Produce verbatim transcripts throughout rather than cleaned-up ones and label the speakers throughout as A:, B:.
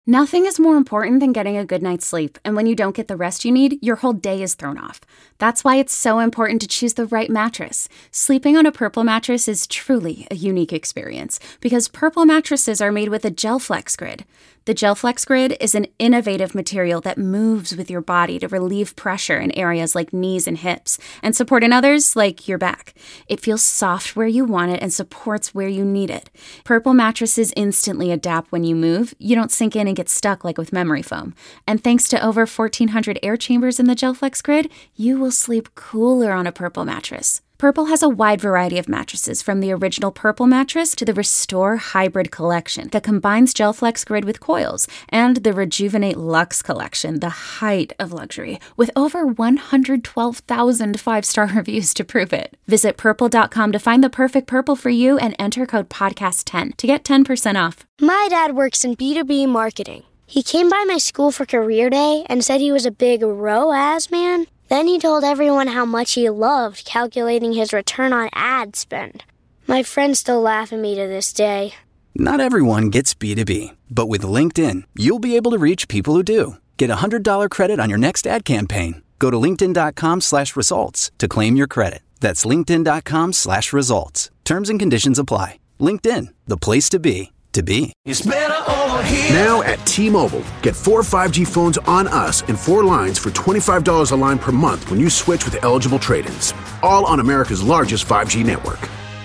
A: Nothing is more important than getting a good night's sleep, and when you don't get the rest you need, your whole day is thrown off. That's why it's so important to choose the right mattress. Sleeping on a Purple mattress is truly a unique experience, because Purple mattresses are made with a GelFlex Grid. The GelFlex Grid is an innovative material that moves with your body to relieve pressure in areas like knees and hips, and support in others like your back. It feels soft where you want it and supports where you need it. Purple mattresses instantly adapt when you move. You don't sink in and get stuck like with memory foam. And thanks to over fourteen hundred air chambers in the GelFlex Grid, you will sleep cooler on a Purple mattress. Purple has a wide variety of mattresses, from the original Purple mattress to the Restore Hybrid collection that combines GelFlex Grid with coils, and the Rejuvenate Luxe collection, the height of luxury, with over one hundred twelve thousand five-star reviews to prove it. Visit purple dot com to find the perfect Purple for you and enter code podcast ten to get ten percent off.
B: My dad works in B two B marketing. He came by my school for career day and said he was a big R O A S man. Then he told everyone how much he loved calculating his return on ad spend. My friends still laugh at me to this day.
C: Not everyone gets B two B, but with LinkedIn, you'll be able to reach people who do. Get a one hundred dollars credit on your next ad campaign. Go to linkedin dot com slash results to claim your credit. That's linkedin dot com slash results. Terms and conditions apply. LinkedIn, the place to be, to be.
D: It's better over here.
E: Now at T-Mobile, get four five G phones on us and four lines for twenty-five dollars a line per month when you switch with eligible trade-ins. All on America's largest five G network.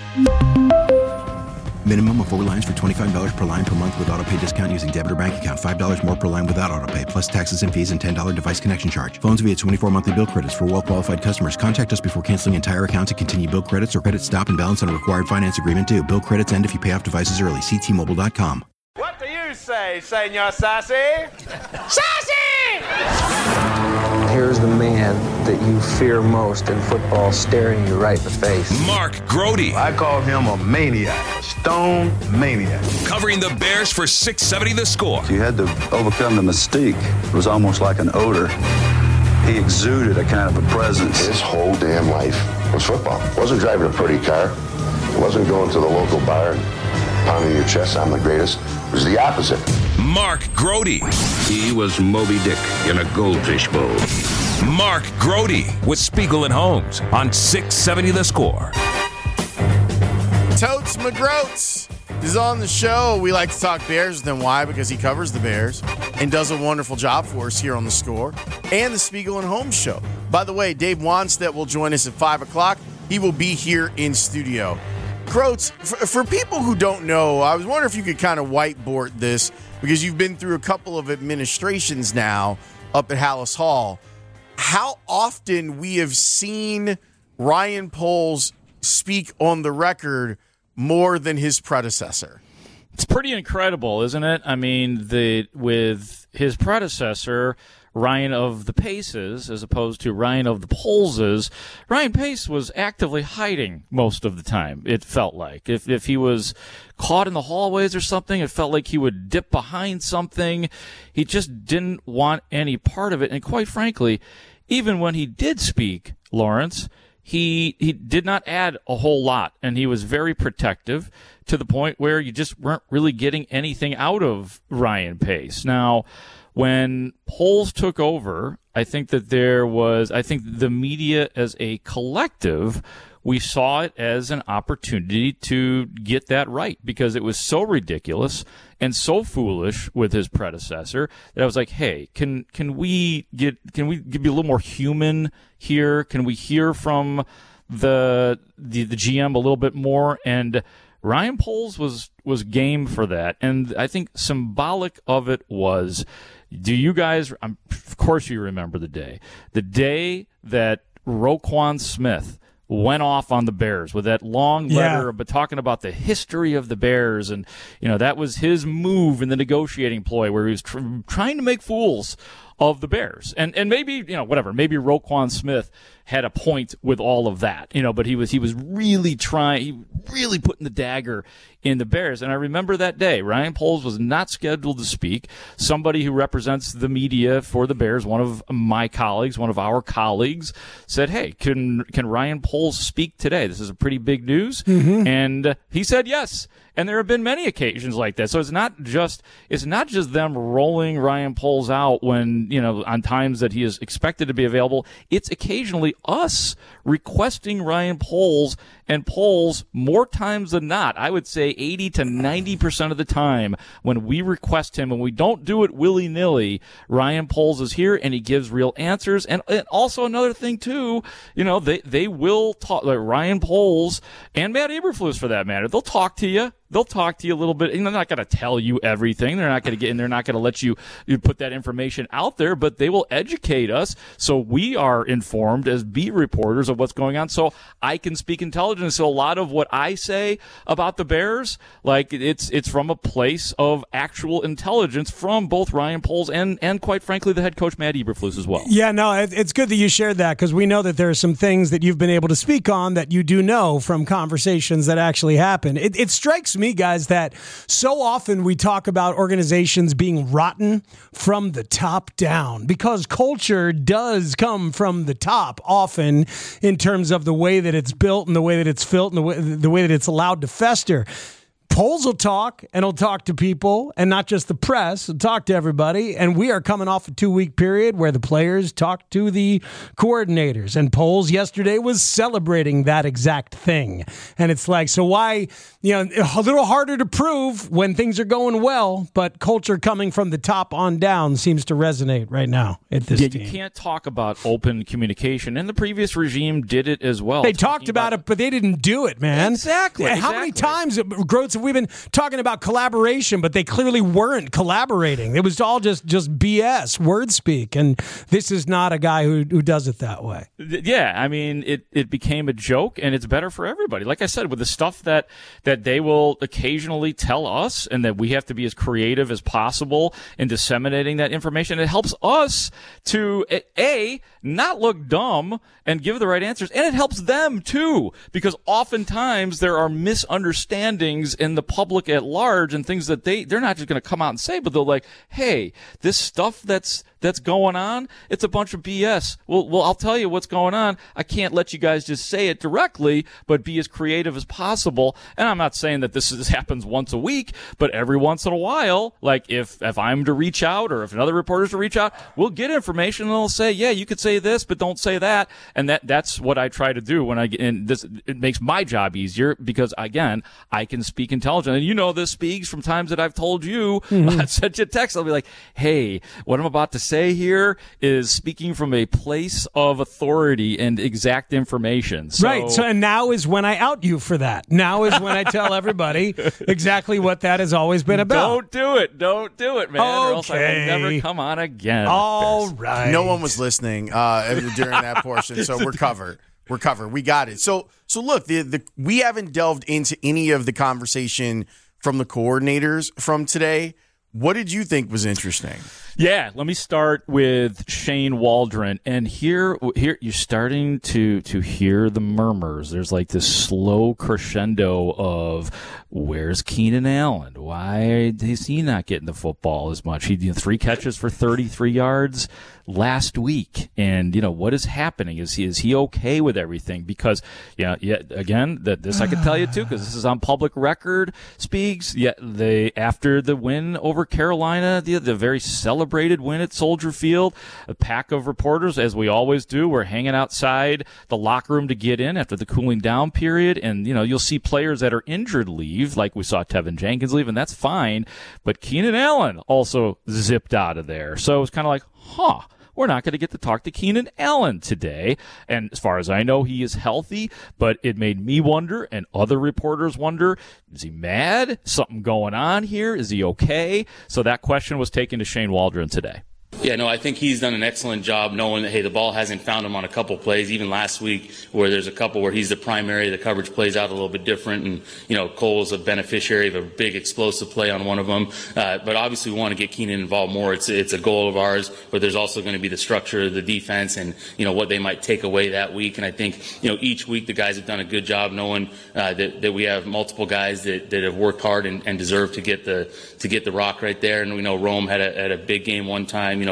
F: Minimum of four lines for twenty-five dollars per line per month with autopay discount using debit or bank account. five dollars more per line without autopay, plus taxes and fees and ten dollars device connection charge. Phones via twenty-four monthly bill credits for well-qualified customers. Contact us before canceling entire account to continue bill credits or credit stop and balance on a required finance agreement due. Bill credits end if you pay off devices early. See T Mobile dot com.
G: What do you say, Senor Sassy? Sassy!
H: Here's the man that you fear most in football staring you right in the face.
I: Mark Grote.
J: I call him a maniac, a stone maniac.
I: Covering the Bears for six seventy The Score.
K: You had to overcome the mystique. It was almost like an odor. He exuded a kind of a presence.
L: His whole damn life was football. Wasn't driving a pretty car. Wasn't going to the local bar and pounding your chest, I'm the greatest. It was the opposite.
I: Mark Grote.
M: He was Moby Dick in a goldfish bowl.
I: Mark Grote with Spiegel and Holmes on six seventy The Score.
N: Totes McGroats is on the show. We like to talk Bears with him. Why? Because he covers the Bears and does a wonderful job for us here on The Score and the Spiegel and Holmes show. By the way, Dave Wanstead will join us at five o'clock. He will be here in studio. Groats, for, for people who don't know, I was wondering if you could kind of whiteboard this, because you've been through a couple of administrations now up at Hallis Hall. How often we have seen Ryan Poles speak on the record more than his predecessor?
O: It's pretty incredible, isn't it? I mean, the with his predecessor, Ryan of the Paces, as opposed to Ryan of the Poleses, Ryan Pace was actively hiding most of the time, it felt like. If if he was caught in the hallways or something, it felt like he would dip behind something. He just didn't want any part of it. And quite frankly, even when he did speak, Lawrence, he he did not add a whole lot, and he was very protective to the point where you just weren't really getting anything out of Ryan Pace. Now, when Poles took over, I think that there was, I think the media as a collective, we saw it as an opportunity to get that right, because it was so ridiculous and so foolish with his predecessor that I was like, hey, can can we get can we be a little more human here? Can we hear from the the, the G M a little bit more? And Ryan Poles was was game for that, and I think symbolic of it was, do you guys, um, of course you remember the day, the day that Roquan Smith went off on the Bears with that long letter, yeah. but talking about the history of the Bears, and you know that was his move in the negotiating ploy where he was tr- trying to make fools of the Bears, and and maybe you know whatever, maybe Roquan Smith had a point with all of that, you know, but he was he was really trying, he really putting the dagger in the Bears. And I remember that day, Ryan Poles was not scheduled to speak. Somebody who represents the media for the Bears, one of my colleagues, one of our colleagues, said, "Hey, can can Ryan Poles speak today? This is a pretty big news." Mm-hmm. And he said yes. And there have been many occasions like that. So it's not just it's not just them rolling Ryan Poles out when, you know, on times that he is expected to be available. It's occasionally us requesting Ryan Poles, and Poles more times than not, I would say eighty to ninety percent of the time when we request him, and we don't do it willy-nilly, Ryan Poles is here and he gives real answers. And, and also another thing too, you know, they, they will talk, like Ryan Poles and Matt Eberflus for that matter, they'll talk to you. They'll talk to you a little bit, and they're not going to tell you everything. They're not going to get in. They're not going to let you, you put that information out there, but they will educate us so we are informed as beat reporters of what's going on. So I can speak intelligence. So a lot of what I say about the Bears, like it's it's from a place of actual intelligence from both Ryan Poles and, and quite frankly, the head coach Matt Eberflus as well.
D: Yeah, no, it's good that you shared that because we know that there are some things that you've been able to speak on that you do know from conversations that actually happen. It, it strikes me, guys, that so often we talk about organizations being rotten from the top down because culture does come from the top often in terms of the way that it's built and the way that it's built and the way, the way that it's allowed to fester. Poles will talk, and he'll talk to people, and not just the press. He'll talk to everybody, and we are coming off a two-week period where the players talk to the coordinators, and Poles yesterday was celebrating that exact thing. And it's like, so why, you know, a little harder to prove when things are going well, but culture coming from the top on down seems to resonate right now at this
O: yeah,
D: team.
O: You can't talk about open communication, and the previous regime did it as well.
D: They talked about, about it, but they didn't do it, man.
O: Exactly.
D: How
O: exactly.
D: many times, Groats, have we been talking about collaboration, but they clearly weren't collaborating? It was all just, just B S, word speak, and this is not a guy who, who does it that way.
O: Yeah, I mean, it, it became a joke, and it's better for everybody. Like I said, with the stuff that, that they will occasionally tell us and that we have to be as creative as possible in disseminating that information, it helps us to, A, not look dumb and give the right answers, and it helps them, too, because oftentimes there are misunderstandings in the public at large and things that they, they're not just going to come out and say, but they're like, hey, this stuff that's that's going on, it's a bunch of B S. Well, well, I'll tell you what's going on. I can't let you guys just say it directly, but be as creative as possible. And I'm not saying that this, is, this happens once a week, but every once in a while, like if, if I'm to reach out or if another reporter's to reach out, we'll get information and they'll say, yeah, you could say this, but don't say that. And that that's what I try to do when I get in this. It makes my job easier because, again, I can speak intelligent. And you know this, Speaks, from times that I've told you, mm-hmm. I sent you a text, I'll be like, hey, what I'm about to say here is speaking from a place of authority and exact information. So,
D: right. So, and now is when I out you for that. Now is when I tell everybody exactly what that has always been about.
O: Don't do it. Don't do it, man.
D: Okay.
O: Or else I will never come on again.
D: All right.
N: No one was listening uh, during that portion, so we're covered. We're covered. We got it. So, so look, the the we haven't delved into any of the conversation from the coordinators from today. What did you think was interesting?
O: Yeah, let me start with Shane Waldron. And here, here you're starting to to hear the murmurs. There's like this slow crescendo of, where's Keenan Allen? Why is he not getting the football as much? He did three catches for thirty-three yards last week. And, you know, what is happening? Is he is he okay with everything? Because, yeah, yeah again, that this I can tell you, too, because this is on public record, Speaks. Yeah, they, after the win over Carolina, the, the very celebrated Celebrated win at Soldier Field. A pack of reporters, as we always do, we're hanging outside the locker room to get in after the cooling down period. And, you know, you'll see players that are injured leave, like we saw Tevin Jenkins leave, and that's fine. But Keenan Allen also zipped out of there. So it was kind of like, huh. We're not going to get to talk to Keenan Allen today. And as far as I know, he is healthy, but it made me wonder, and other reporters wonder, is he mad? Something going on here? Is he okay? So that question was taken to Shane Waldron today.
P: Yeah, no, I think he's done an excellent job knowing that, hey, the ball hasn't found him on a couple plays, even last week where there's a couple where he's the primary, the coverage plays out a little bit different, and, you know, Cole's a beneficiary of a big explosive play on one of them. Uh, but obviously we want to get Keenan involved more. It's it's a goal of ours, but there's also going to be the structure of the defense and, you know, what they might take away that week. And I think, you know, each week the guys have done a good job knowing uh, that, that we have multiple guys that, that have worked hard and, and deserve to get the to get the rock right there. And we know Rome had a, had a big game one time. You know,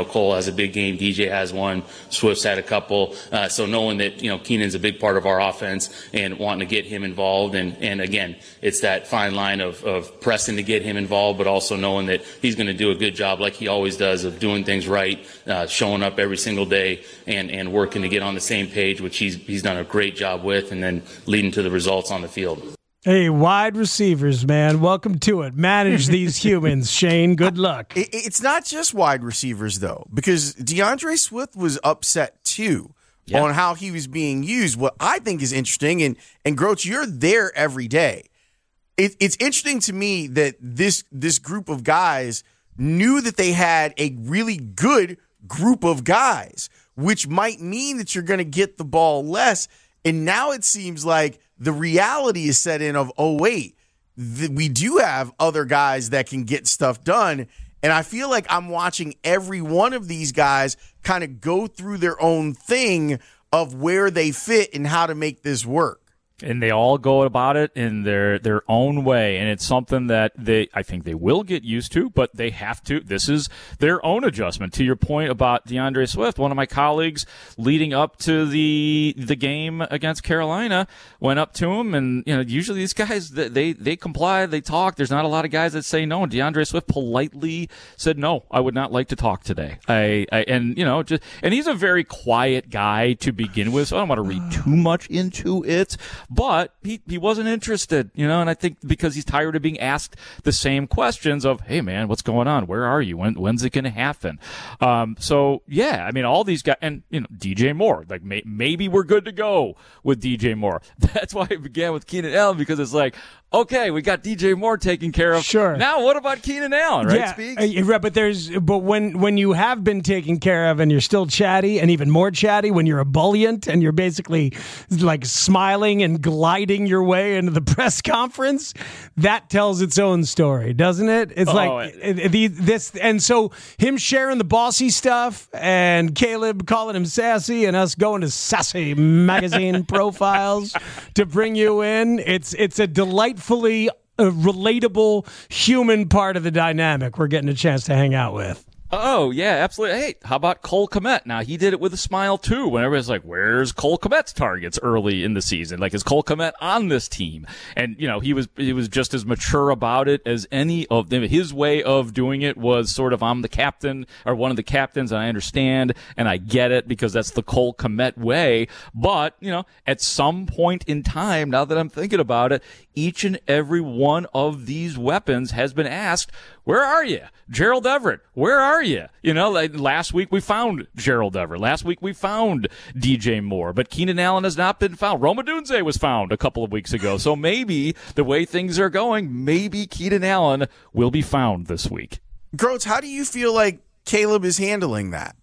P: know, Cole has a big game, D J has one, Swift's had a couple. Uh, so knowing that, you know, Keenan's a big part of our offense and wanting to get him involved. And, and again, it's that fine line of, of pressing to get him involved, but also knowing that he's going to do a good job like he always does of doing things right, uh, showing up every single day and, and working to get on the same page, which he's, he's done a great job with, and then leading to the results on the field.
D: Hey, wide receivers, man. Welcome to it. Manage these humans, Shane. Good luck.
N: It, it's not just wide receivers, though, because DeAndre Swift was upset, too, yeah. on how he was being used. What I think is interesting, and, and Groach, you're there every day. It, it's interesting to me that this this group of guys knew that they had a really good group of guys, which might mean that you're going to get the ball less. And now it seems like the reality is set in of, oh, wait, th- we do have other guys that can get stuff done. And I feel like I'm watching every one of these guys kind of go through their own thing of where they fit and how to make this work.
O: And they all go about it in their, their own way. And it's something that they, I think they will get used to, but they have to. This is their own adjustment. To your point about DeAndre Swift, one of my colleagues leading up to the, the game against Carolina went up to him. And, you know, usually these guys, they, they comply, they talk. There's not a lot of guys that say no. And DeAndre Swift politely said, no, I would not like to talk today. I, I and, you know, just, and he's a very quiet guy to begin with, so I don't want to read too much into it. But he, he wasn't interested, you know, and I think because he's tired of being asked the same questions of, hey, man, what's going on? Where are you? When, when's it going to happen? Um, so, yeah, I mean, all these guys, and, you know, D J Moore, like may, maybe we're good to go with D J Moore. That's why it began with Keenan Allen, because it's like, okay, we got D J Moore taken care of.
D: Sure.
O: Now what about Keenan Allen, right,
D: yeah,
O: Speaks?
D: Uh, right, but there's but when when you have been taken care of and you're still chatty and even more chatty when you're ebullient and you're basically like smiling and gliding your way into the press conference, that tells its own story, doesn't it? It's oh, like it, it, the, this, and so him sharing the bossy stuff and Caleb calling him sassy and us going to Sassy magazine profiles to bring you in. It's it's a delightful Fully a relatable human part of the dynamic we're getting a chance to hang out with.
O: Oh, yeah, absolutely. Hey, how about Cole Kmet? Now, he did it with a smile, too, when everybody's like, where's Cole Kmet's targets early in the season? Like, is Cole Kmet on this team? And, you know, he was he was just as mature about it as any of them. His way of doing it was sort of, I'm the captain, or one of the captains, and I understand, and I get it, because that's the Cole Kmet way. But, you know, at some point in time, now that I'm thinking about it, each and every one of these weapons has been asked, where are you? Gerald Everett, where are you? You know, like last week we found Gerald Everett. Last week we found D J Moore. But Keenan Allen has not been found. Rome Odunze was found a couple of weeks ago. So maybe the way things are going, maybe Keenan Allen will be found this week.
N: Groats, how do you feel like Caleb is handling that?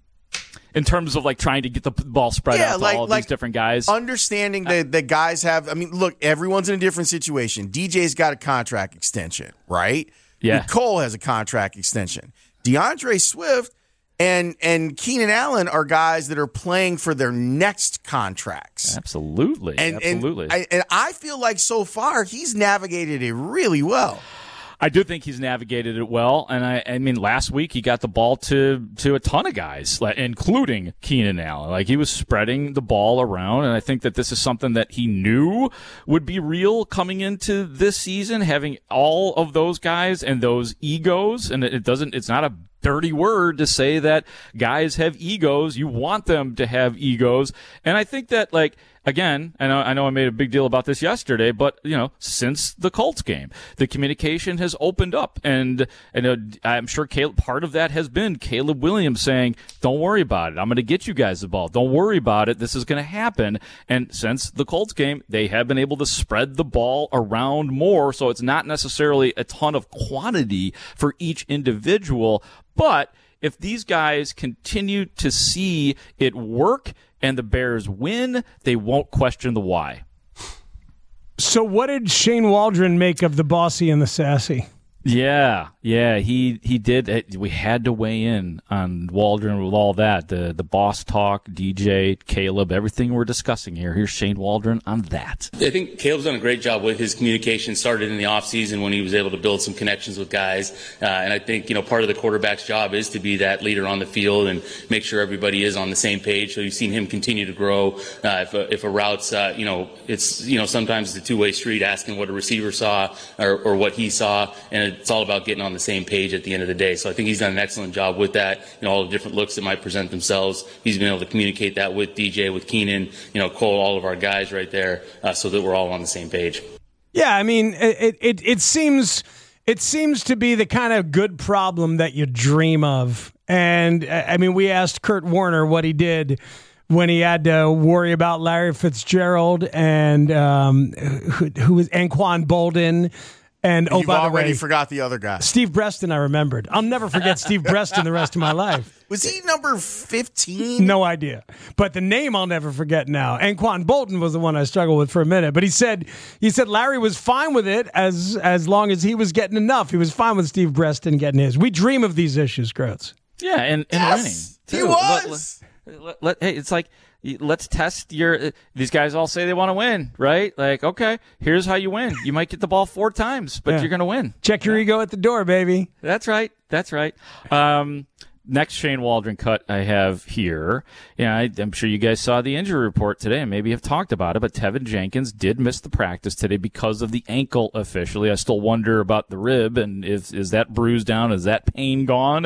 O: In terms of like trying to get the ball spread
N: yeah,
O: out to
N: like,
O: all of
N: like
O: these different guys.
N: Understanding that, that guys have, I mean, look, everyone's in a different situation. D J's got a contract extension, right?
O: Yeah.
N: Cole has a contract extension. DeAndre Swift and and Keenan Allen are guys that are playing for their next contracts.
O: Absolutely.
N: And,
O: Absolutely.
N: And I, and I feel like so far he's navigated it really well.
O: I do think he's navigated it well, and I, I mean, last week he got the ball to to a ton of guys, including Keenan Allen. Like, he was spreading the ball around, and I think that this is something that he knew would be real coming into this season, having all of those guys and those egos, and it doesn't, it's not a dirty word to say that guys have egos. You want them to have egos, and I think that, like, again, I know, I know I made a big deal about this yesterday, but, you know, since the Colts game, the communication has opened up. And, and uh, I'm sure Caleb, part of that has been Caleb Williams saying, don't worry about it. I'm going to get you guys the ball. Don't worry about it. This is going to happen. And since the Colts game, they have been able to spread the ball around more. So it's not necessarily a ton of quantity for each individual. But if these guys continue to see it work and the Bears win, they won't question the why.
D: So what did Shane Waldron make of the bossy and the sassy?
O: Yeah, yeah, he he did. We had to weigh in on Waldron with all that, the the boss talk, D J, Caleb, everything we're discussing here. Here's Shane Waldron on that.
P: I think Caleb's done a great job with his communication. Started in the offseason when he was able to build some connections with guys, uh, and I think you know part of the quarterback's job is to be that leader on the field and make sure everybody is on the same page. So you've seen him continue to grow. Uh, if a, if a route's uh, you know it's you know sometimes it's a two way street, asking what a receiver saw or, or what he saw, and it's all about getting on the same page at the end of the day. So I think he's done an excellent job with that. You know, all the different looks that might present themselves. He's been able to communicate that with D J, with Keenan, you know, Cole, all of our guys right there, uh, so that we're all on the same page.
D: Yeah, I mean, it it it seems it seems to be the kind of good problem that you dream of. And I mean, we asked Kurt Warner what he did when he had to worry about Larry Fitzgerald and um, who, who was Anquan Bolden. And
N: You've
D: oh, by the
N: already
D: way,
N: forgot the other guy.
D: Steve Breston, I remembered. I'll never forget Steve Breston the rest of my life.
N: Was he number fifteen?
D: No idea. But the name I'll never forget now. Anquan Bolton was the one I struggled with for a minute. But he said he said Larry was fine with it as as long as he was getting enough. He was fine with Steve Breston getting his. We dream of these issues, Groats.
O: Yeah, and, and
N: yes,
O: winning.
N: He was.
O: Let, let, let, hey, it's like, let's test your. Uh, these guys all say they want to win, right? Like, okay, here's how you win. You might get the ball four times, but
D: Yeah.
O: you're going to win.
D: Check your
O: Yeah.
D: ego at the door, baby.
O: That's right. That's right. Um, next Shane Waldron cut I have here. Yeah, I, I'm sure you guys saw the injury report today and maybe have talked about it, but Tevin Jenkins did miss the practice today because of the ankle officially. I still wonder about the rib and is, is that bruise down? Is that pain gone?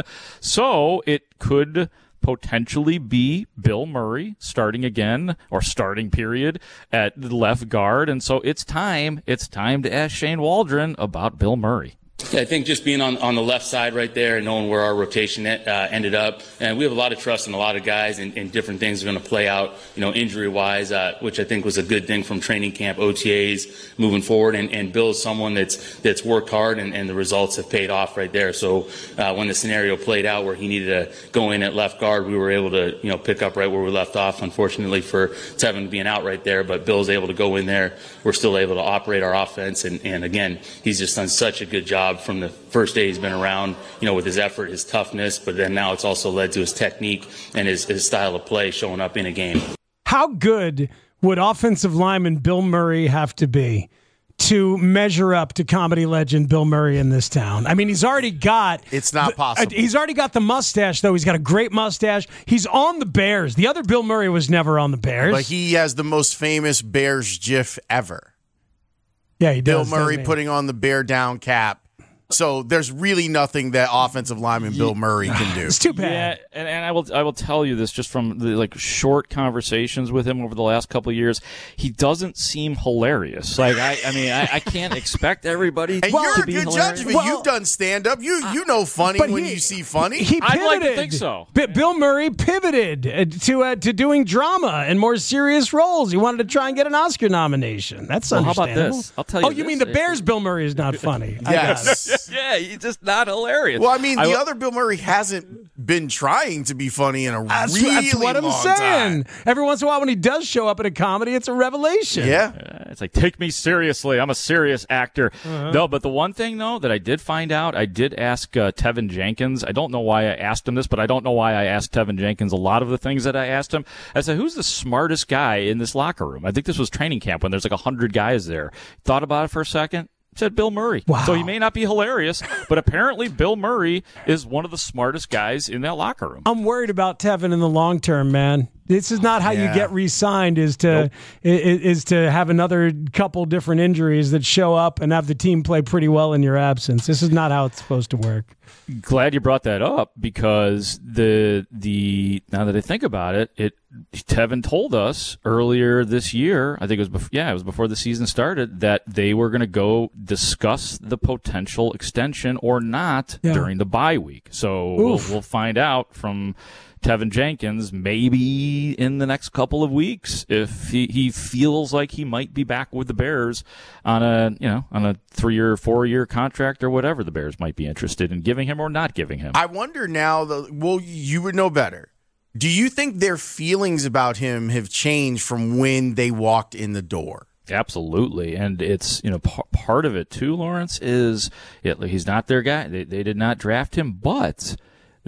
O: So it could potentially be Bill Murray starting again or starting period at the left guard. And so it's time, it's time to ask Shane Waldron about Bill Murray.
P: Yeah, I think just being on, on the left side right there and knowing where our rotation uh, ended up, and we have a lot of trust in a lot of guys, and, and different things are going to play out, you know, injury-wise, uh, which I think was a good thing from training camp, O T As moving forward, and, and Bill's someone that's that's worked hard, and, and the results have paid off right there. So uh, when the scenario played out where he needed to go in at left guard, we were able to, you know, pick up right where we left off, unfortunately for Tevin being out right there, but Bill's able to go in there. We're still able to operate our offense, and, and again, he's just done such a good job from the first day he's been around, you know, with his effort, his toughness, but then now it's also led to his technique and his, his style of play showing up in a game.
D: How good would offensive lineman Bill Murray have to be to measure up to comedy legend Bill Murray in this town? I mean, he's already got...
N: It's not
D: the,
N: possible.
D: Uh, he's already got the mustache, though. He's got a great mustache. He's on the Bears. The other Bill Murray was never on the Bears.
N: But he has the most famous Bears gif ever.
D: Yeah, he does.
N: Bill Murray
D: doesn't he?
N: putting on the bear down cap. So there's really nothing that offensive lineman Bill Murray can do.
D: It's too bad.
O: Yeah, and, and I will I will tell you this just from the like short conversations with him over the last couple of years. He doesn't seem hilarious. Like I, I mean, I, I can't expect everybody
N: And
O: to
N: you're a
O: be
N: good
O: hilarious.
N: judge of it.
D: Well,
N: You've done stand up. You you know funny
D: but
N: when
D: he-
N: you see funny.
D: He pivoted.
O: I'd like to think so.
D: B- Bill Murray pivoted uh, to uh, to doing drama and more serious roles. He wanted to try and get an Oscar nomination. That's
O: Well, how about
D: understandable.
O: this? I'll tell you
D: Oh, you
O: this.
D: mean the Bears Bill Murray is not funny? I got it.
N: Yes.
O: Yeah, he's just not hilarious.
N: Well, I mean, the
O: I-
N: other Bill Murray hasn't been trying to be funny in a
D: That's,
N: really
D: that's what I'm
N: long
D: saying.
N: time.
D: Every once in a while, when he does show up at a comedy, it's a revelation.
N: Yeah.
O: Uh, It's like, take me seriously. I'm a serious actor.
D: Uh-huh.
O: No, but the one thing, though, that I did find out, I did ask uh, Tevin Jenkins. I don't know why I asked him this, but I don't know why I asked Tevin Jenkins a lot of the things that I asked him. I said, who's the smartest guy in this locker room? I think this was training camp when there's like one hundred guys there. Thought about it for a second. Said Bill Murray.
D: Wow.
O: So he may not be hilarious, but apparently Bill Murray is one of the smartest guys in that locker room.
D: I'm worried about Tevin in the long term, man. This is not how
N: Yeah.
D: you get re-signed. Is to
O: Nope.
D: i- i- is to have another couple different injuries that show up and have the team play pretty well in your absence. This is not how it's supposed to work.
O: Glad you brought that up because the the now that I think about it, it Tevin told us earlier this year, I think it was bef- yeah, it was before the season started, that they were going to go discuss the potential extension or not
D: Yeah.
O: during the bye week. So we'll,
D: Oof.
O: we'll find out from Tevin Jenkins maybe in the next couple of weeks if he, he feels like he might be back with the Bears on a you know on a three or four year contract or whatever the Bears might be interested in giving him or not giving him.
N: I wonder now, the, well, you would know better. Do you think their feelings about him have changed from when they walked in the door?
O: Absolutely, and it's you know p- part of it too. Lawrence is it, he's not their guy. They, they did not draft him, but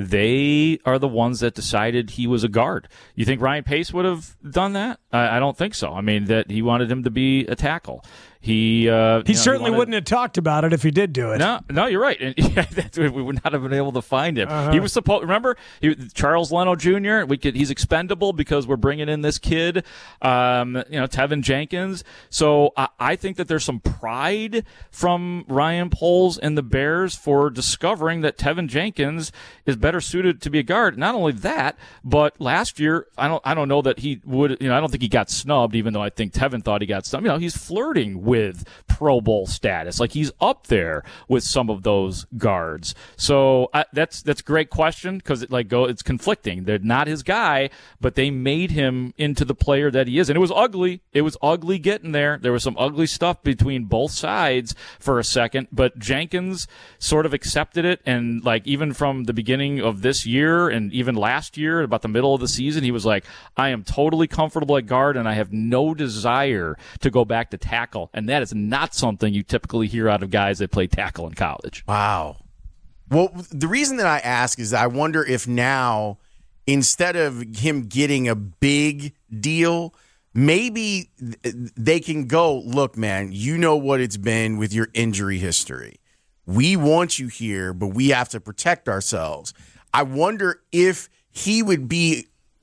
O: they are the ones that decided he was a guard. You think Ryan Pace would have done that? I, I don't think so. I mean, that he wanted him to be a tackle. He uh,
D: he
O: you know,
D: certainly
O: he wanted,
D: wouldn't have talked about it if he did do it.
O: No, no, you're right. And yeah, that's, we would not have been able to find him.
D: Uh-huh.
O: He was supposed. Remember, he, Charles Leno Junior We could. He's expendable because we're bringing in this kid, um, you know, Tevin Jenkins. So I, I think that there's some pride from Ryan Poles and the Bears for discovering that Tevin Jenkins is better suited to be a guard. Not only that, but last year, I don't. I don't know that he would. You know, I don't think he got snubbed, even though I think Tevin thought he got snubbed. You know, he's flirting with Pro Bowl status. Like, he's up there with some of those guards. So uh, that's that's a great question, because it, like, go it's conflicting. They're not his guy, but they made him into the player that he is. And it was ugly. It was ugly getting there. There was some ugly stuff between both sides for a second, but Jenkins sort of accepted it. And, like, even from the beginning of this year and even last year, about the middle of the season, he was like, I am totally comfortable at guard, and I have no desire to go back to tackle. And that is not something you typically hear out of guys that play tackle in college.
N: Wow. Well, the reason that I ask is I wonder if now, instead of him getting a big deal, maybe they can go, look, man, you know what it's been with your injury history. We want you here, but we have to protect ourselves. I wonder if he would be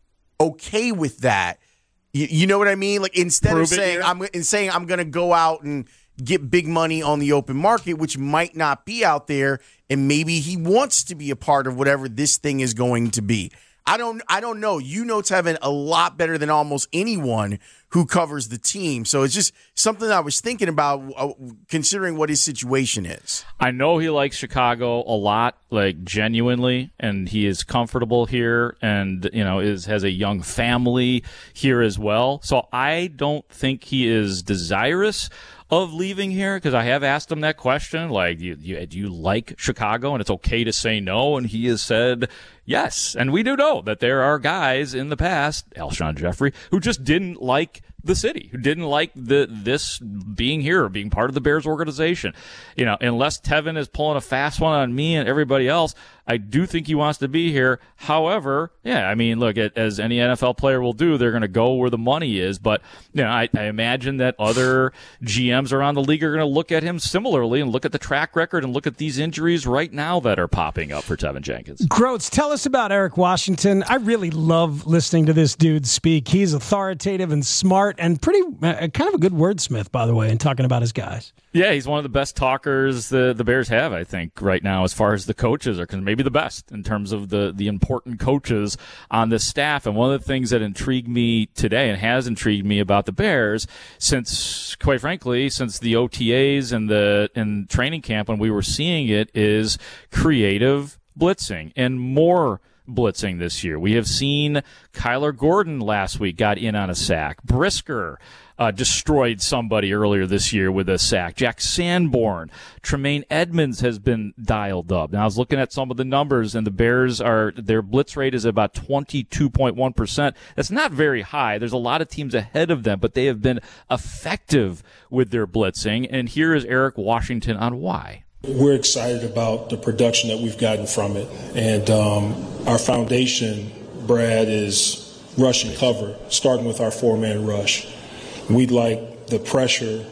N: okay with that. You, you know what I mean? Like, instead
O: Prove
N: of saying I'm in saying I'm going to go out and get big money on the open market, which might not be out there, and maybe he wants to be a part of whatever this thing is going to be. I don't I don't know. You know Tevin a lot better than almost anyone who covers the team. So it's just something I was thinking about, uh, considering what his situation is.
O: I know he likes Chicago a lot, like, genuinely, and he is comfortable here, and, you know, is has a young family here as well. So I don't think he is desirous of leaving here, because I have asked him that question, like, you, you, do you like Chicago? And it's okay to say no, and he has said yes. And we do know that there are guys in the past, Alshon Jeffrey, who just didn't like the city, who didn't like the this being here or being part of the Bears organization. You know, unless Tevin is pulling a fast one on me and everybody else, I do think he wants to be here. However, yeah, I mean, look, as any N F L player will do, they're going to go where the money is. But, you know, I, I imagine that other G Ms around the league are going to look at him similarly and look at the track record and look at these injuries right now that are popping up for Tevin Jenkins.
D: Groats, tell us about Eric Washington. I really love listening to this dude speak. He's authoritative and smart and pretty uh, kind of a good wordsmith, by the way, in talking about his guys.
O: Yeah, he's one of the best talkers the, the Bears have, I think, right now, as far as the coaches are concerned. Maybe the best in terms of the, the important coaches on this staff. And one of the things that intrigued me today and has intrigued me about the Bears since, quite frankly, since the O T As and the and training camp when we were seeing it, is creative blitzing and more blitzing this year. We have seen Kyler Gordon last week got in on a sack. Brisker uh, destroyed somebody earlier this year with a sack. Jack Sanborn. Tremaine Edmonds has been dialed up. Now, I was looking at some of the numbers, and the Bears are, their blitz rate is about twenty-two point one percent. That's not very high. There's a lot of teams ahead of them, but they have been effective with their blitzing. And here is Eric Washington on why.
Q: We're excited about the production that we've gotten from it. And um, our foundation, Brad, is rush and cover, starting with our four-man rush. We'd like the pressure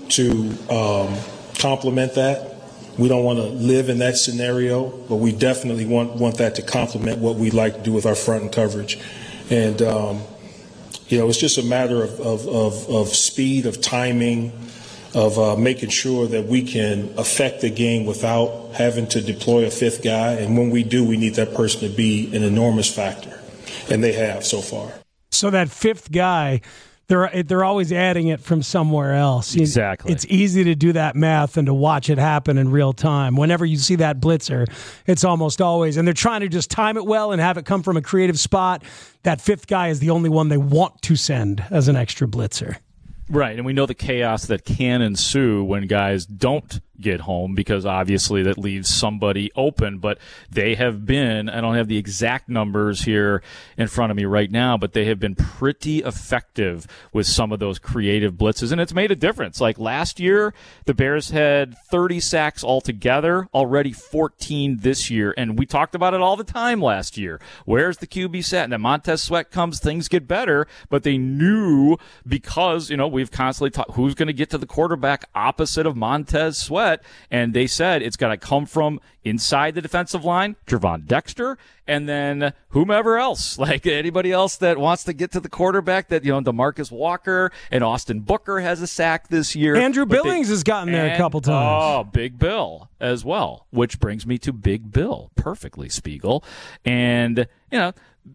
Q: to um, complement that. We don't want to live in that scenario, but we definitely want, want that to complement what we like to do with our front and coverage. And, um, you know, it's just a matter of, of, of, of speed, of timing, of uh, making sure that we can affect the game without having to deploy a fifth guy. And when we do, we need that person to be an enormous factor. And they have so far.
D: So that fifth guy, they're they're always adding it from somewhere else.
O: Exactly.
D: It's easy to do that math and to watch it happen in real time. Whenever you see that blitzer, it's almost always, and they're trying to just time it well and have it come from a creative spot. That fifth guy is the only one they want to send as an extra blitzer.
O: Right, and we know the chaos that can ensue when guys don't get home, because obviously that leaves somebody open. But they have been, I don't have the exact numbers here in front of me right now, but they have been pretty effective with some of those creative blitzes, and it's made a difference. Like last year, the Bears had thirty sacks altogether, already fourteen this year, and we talked about it all the time last year. Where's the Q B set? And then Montez Sweat comes, things get better, but they knew, because, you know, we've constantly talked, who's going to get to the quarterback opposite of Montez Sweat, and they said it's got to come from inside the defensive line, Gervon Dexter, and then whomever else, like anybody else that wants to get to the quarterback, that, you know, DeMarcus Walker and Austin Booker has a sack this year.
D: Andrew
O: But
D: Billings
O: they,
D: has gotten there
O: and,
D: a couple times.
O: Oh, Big Bill as well, which brings me to Big Bill perfectly, Spiegel. And, you know,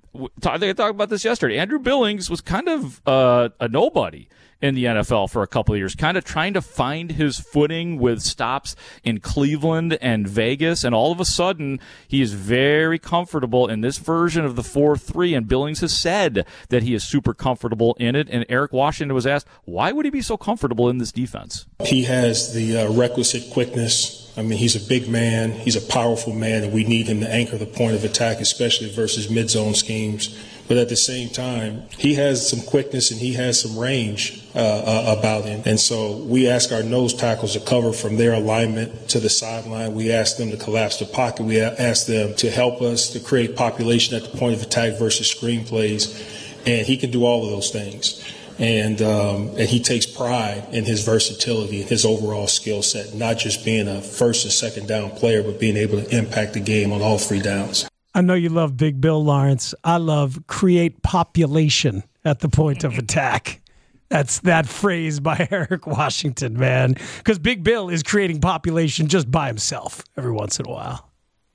O: I think I talked about this yesterday. Andrew Billings was kind of uh, a nobody in the N F L for a couple of years, kind of trying to find his footing with stops in Cleveland and Vegas, and all of a sudden he is very comfortable in this version of the four three, and Billings has said that he is super comfortable in it, and Eric Washington was asked, why would he be so comfortable in this defense?
Q: He has the uh, requisite quickness. I mean, he's a big man, he's a powerful man, and we need him to anchor the point of attack, especially versus mid-zone schemes. But at the same time, he has some quickness and he has some range uh, uh, about him. And so we ask our nose tackles to cover from their alignment to the sideline. We ask them to collapse the pocket. We ask them to help us to create population at the point of attack versus screen plays. And he can do all of those things. And um, and he takes pride in his versatility and his overall skill set, not just being a first and second down player, but being able to impact the game on all three downs.
D: I know you love Big Bill, Lawrence. I love create population at the point of attack. That's that phrase by Eric Washington, man. Because Big Bill is creating population just by himself every once in a while.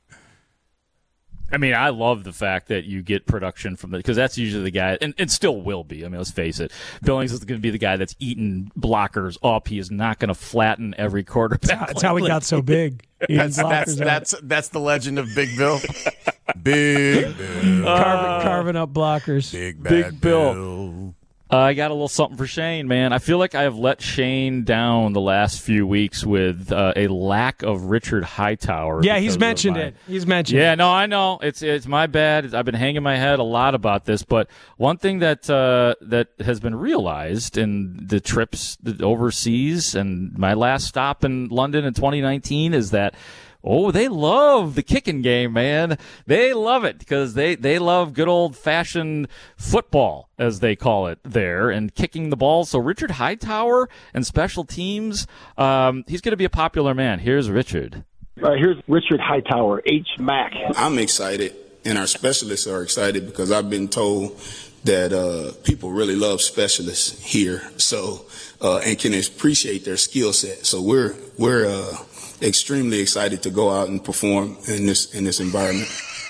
O: I mean, I love the fact that you get production from it, because that's usually the guy, and, and still will be. I mean, let's face it. Billings is going to be the guy that's eating blockers up. He is not going to flatten every quarterback.
D: That's how he got so big.
N: That's that's, that's that's the legend of Big Bill. Big Bill.
D: Uh, carving, carving up blockers.
N: Big, bad
O: Big Bill.
N: Bill.
O: Uh, I got a little something for Shane, man. I feel like I have let Shane down the last few weeks with uh, a lack of Richard Hightower.
D: Yeah, he's mentioned
O: my,
D: it. He's mentioned
O: yeah,
D: it.
O: Yeah, no, I know. It's it's my bad. I've been hanging my head a lot about this, but one thing that uh, that has been realized in the trips overseas and my last stop in London in twenty nineteen is that oh, they love the kicking game, man. They love it because they, they love good old-fashioned football, as they call it there, and kicking the ball. So Richard Hightower and special teams, um, he's going to be a popular man. Here's Richard.
R: Uh, here's Richard Hightower, H. Mac.
S: I'm excited, and our specialists are excited because I've been told that uh, people really love specialists here, so uh, and can appreciate their skill set. So we're we're uh, extremely excited to go out and perform in this in this environment.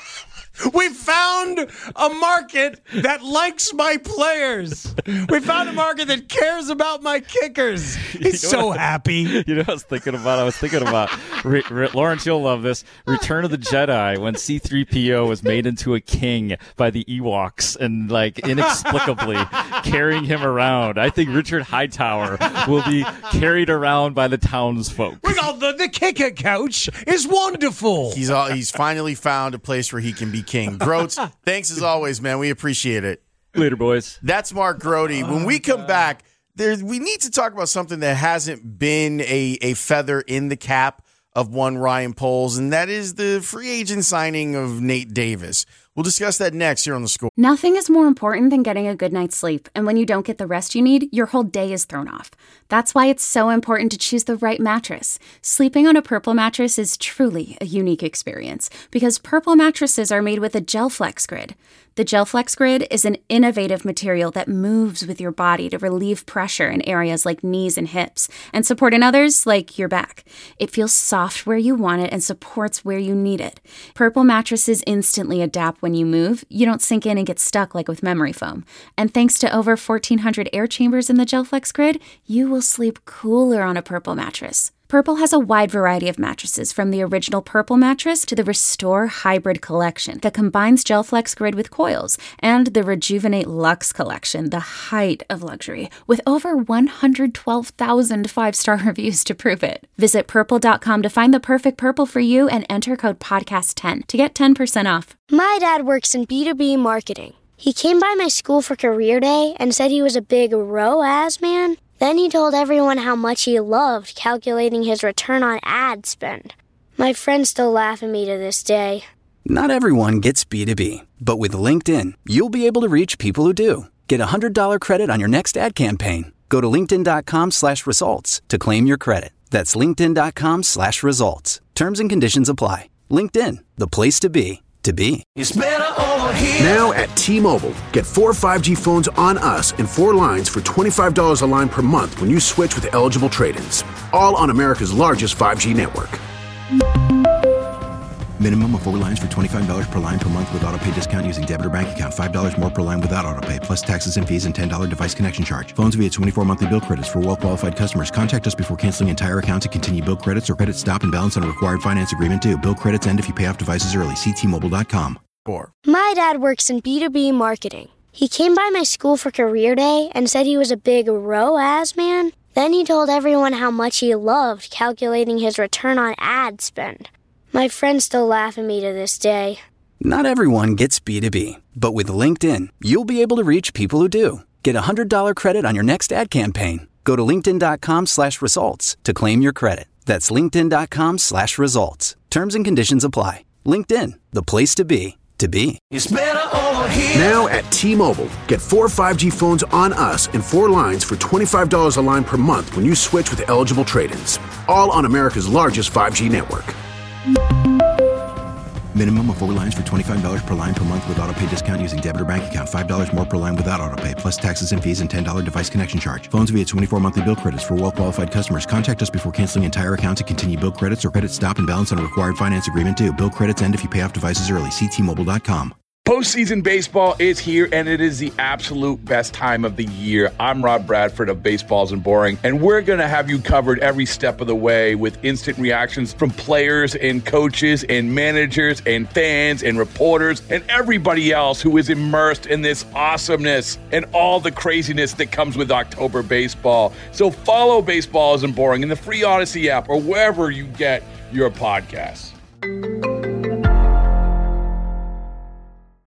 D: We found a market that likes my players. We found a market that cares about my kickers. He's
O: You know
D: so
O: what-
D: happy.
O: You know what I was thinking about? I was thinking about, Re- Re- Lawrence, you'll love this, Return of the Jedi, when C three P O was made into a king by the Ewoks and, like, inexplicably carrying him around. I think Richard Hightower will be carried around by the townsfolk.
D: We got the, the kicker coach is wonderful.
N: He's all, he's finally found a place where he can be king. Groats, thanks as always, man. We appreciate it.
O: Later, boys.
N: That's Mark Grody. When we come back, there we need to talk about something that hasn't been a, a feather in the cap of one Ryan Poles, and that is the free agent signing of Nate Davis. We'll discuss that next here on The Score.
A: Nothing is more important than getting a good night's sleep, and when you don't get the rest you need, your whole day is thrown off. That's why it's so important to choose the right mattress. Sleeping on a Purple mattress is truly a unique experience, because Purple mattresses are made with a GelFlex Grid. The GelFlex Grid is an innovative material that moves with your body to relieve pressure in areas like knees and hips, and support in others like your back. It feels soft where you want it and supports where you need it. Purple mattresses instantly adapt when you move. You don't sink in and get stuck like with memory foam. And thanks to over fourteen hundred air chambers in the GelFlex Grid, you will sleep cooler on a Purple mattress. Purple has a wide variety of mattresses, from the original Purple mattress to the Restore Hybrid collection that combines GelFlex Grid with coils, and the Rejuvenate Luxe collection, the height of luxury, with over one hundred twelve thousand five-star reviews to prove it. Visit purple dot com to find the perfect Purple for you and enter code podcast ten to get ten percent off.
B: My dad works in B two B marketing. He came by my school for career day and said he was a big R O A S man. Then he told everyone how much he loved calculating his return on ad spend. My friends still laugh at me to this day.
C: Not everyone gets B two B, but with LinkedIn, you'll be able to reach people who do. Get a one hundred dollars credit on your next ad campaign. Go to linkedin dot com slash results to claim your credit. That's linkedin dot com slash results. Terms and conditions apply. LinkedIn, the place to be, to be.
E: It's better over here. Now at T-Mobile, get four five G phones on us and four lines for twenty-five dollars a line per month when you switch with eligible trade-ins. All on America's largest five G network.
F: Minimum of four lines for twenty-five dollars per line per month with auto pay discount using debit or bank account. five dollars more per line without auto pay, plus taxes and fees and ten dollars device connection charge. Phones via twenty-four monthly bill credits for well-qualified customers. Contact us before canceling entire account to continue bill credits or credit stop and balance on a required finance agreement due. Bill credits end if you pay off devices early. See T Mobile dot com.
B: My dad works in B two B marketing. He came by my school for career day and said he was a big R O A S man. Then he told everyone how much he loved calculating his return on ad spend. My friends still laugh at me to this day.
C: Not everyone gets B two B, but with LinkedIn, you'll be able to reach people who do. Get a one hundred dollars credit on your next ad campaign. Go to linkedin dot com slash results to claim your credit. That's linkedin dot com slash results. Terms and conditions apply. LinkedIn, the place to be, to be.
E: It's better over here. Now at T-Mobile, get four five G phones on us and four lines for twenty-five dollars a line per month when you switch with eligible trade-ins. All on America's largest five G network.
F: Minimum of four lines for twenty-five dollars per line per month with auto pay discount using debit or bank account. five dollars more per line without auto pay, plus taxes and fees and ten dollars device connection charge. Phones via twenty-four monthly bill credits for well-qualified customers. Contact us before canceling entire account to continue bill credits or credit stop and balance on a required finance agreement due. Bill credits end if you pay off devices early. See T Mobile dot com.
T: Postseason baseball is here, and it is the absolute best time of the year. I'm Rob Bradford of Baseballs and Boring, and we're going to have you covered every step of the way with instant reactions from players and coaches and managers and fans and reporters and everybody else who is immersed in this awesomeness and all the craziness that comes with October baseball. So follow Baseballs and Boring in the free Odyssey app or wherever you get your podcasts.